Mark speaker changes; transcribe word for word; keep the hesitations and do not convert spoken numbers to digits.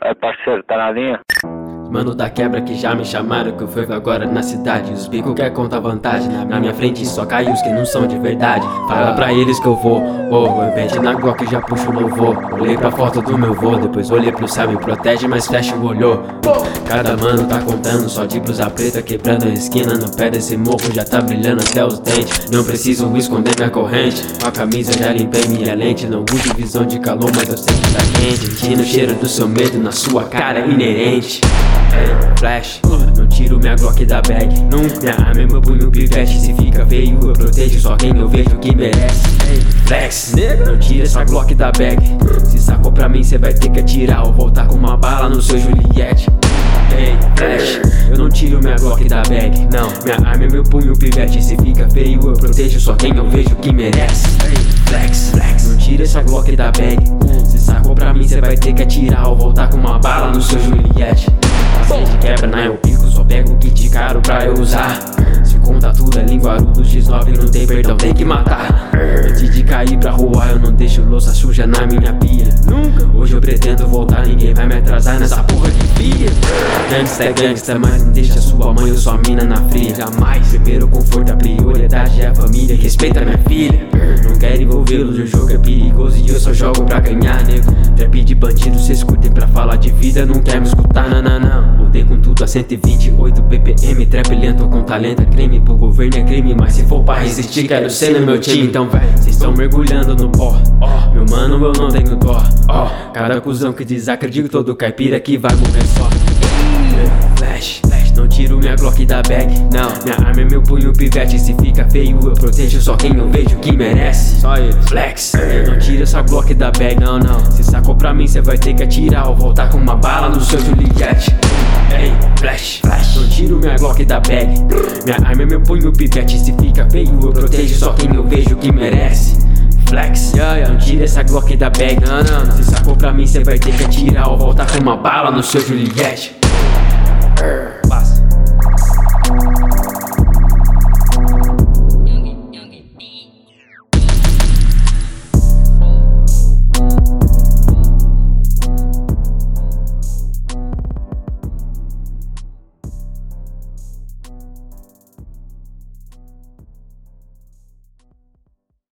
Speaker 1: É, parceiro, tá na linha?
Speaker 2: Mano da quebra que já me chamaram, que eu fui agora na cidade. Os bico quer contar vantagem, na minha frente só cai os que não são de verdade. Fala pra eles que eu vou, oh, eu pede na Glock e já puxo o louvor. Olhei pra foto do meu vô, depois olhei pro céu, me protege, mas fecha o olho. Cada mano tá contando, só de blusa preta, quebrando a esquina. No pé desse morro já tá brilhando até os dentes. Não preciso esconder minha corrente, com a camisa já limpei minha lente. Não uso visão de calor, mas eu sei que tá quente. Sentindo o cheiro do seu medo na sua cara inerente. Hey, flash, não tiro minha Glock da bag. Nunca, minha arma é meu punho pivete. Se fica feio eu protejo só quem eu vejo que merece. Hey, flex, não tira essa Glock da bag. Se sacou pra mim cê vai ter que atirar ou voltar com uma bala no seu Juliette. Hey, flash, eu não tiro minha Glock da bag. Não, minha arma é meu punho pivete. Se fica feio eu protejo só quem eu vejo que merece. Hey, flex, flex, não tira essa Glock da bag. Se sacou pra mim cê vai ter que atirar ou voltar com uma bala no seu Juliette. De quebra na eu pico, só pego o kit caro pra eu usar. Se conta tudo é linguarudo, X nove não tem perdão, tem que matar. Antes de cair pra rua eu não deixo louça suja na minha pia. Nunca, hoje eu pretendo voltar, ninguém vai me atrasar nessa porra de pia. Gangsta é gangsta, mas não deixa sua mãe ou sua mina na fria. Jamais, primeiro conforto, a prioridade é a família, respeita minha filha. Não quero envolvê-los, o jogo é perigoso e eu só jogo pra ganhar, nego. Trap de bandido, cê escutem pra falar de vida, não quer me escutar, não, não, não. Odeio com tudo a cento e vinte e oito B P M, trap lento com talento é crime, pro governo é crime, mas se for pra resistir quero ser no meu time. Então véi, cês tão mergulhando no pó, ó, meu mano eu não tenho dó, ó, cada cuzão que desacredito todo caipira que vai morrer só. Flash, flash, não tiro minha Glock da bag. Não, minha arma é meu punho pivete. Se fica feio eu protejo só quem eu vejo que merece. Só ele, flex, não tira essa Glock da bag. Não, não, se sacou pra mim cê vai ter que atirar ou voltar com uma bala no seu Juliette. Hey, flash, flash, não tiro minha Glock da bag. Minha arma é meu punho pivete. Se fica feio eu protejo só quem eu vejo que merece. Flex, yeah, yeah. Não tira essa Glock da bag. Não, não, não. Se sacou pra mim cê vai ter que atirar ou voltar com uma bala no seu Juliette.